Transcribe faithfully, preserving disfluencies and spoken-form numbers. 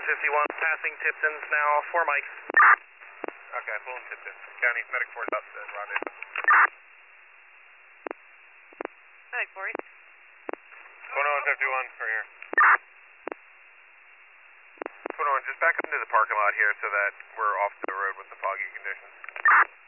fifty-one, passing Tipton's now, four mics. Okay, full in Tipton. County, Medic four is up, uh, rendezvous. Medic four. twenty-one fifty-one, we're here. twenty-one, just back up into the parking lot here so that we're off the road with the foggy conditions.